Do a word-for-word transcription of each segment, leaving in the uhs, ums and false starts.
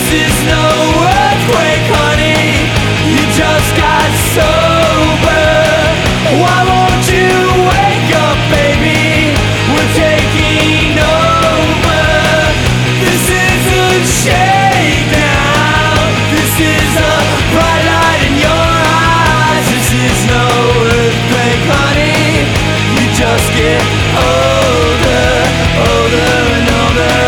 is no earthquake, honey. You just got sober. Why won't you wake up, baby? We're taking over. This is a shakedown. This is a bright light in your eyes. This is no earthquake, honey. You just get older, older and older.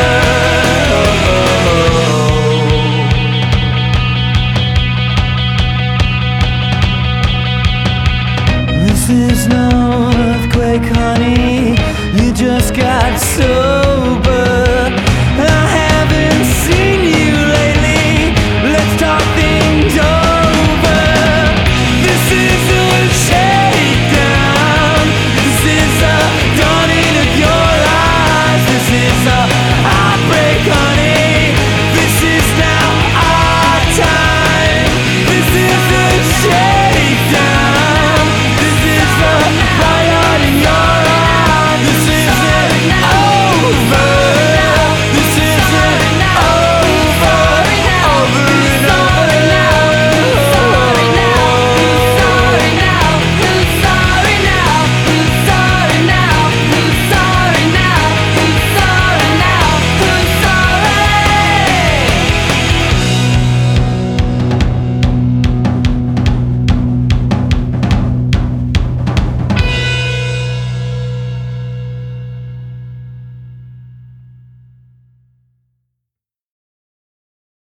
This is no earthquake, honey. You just got so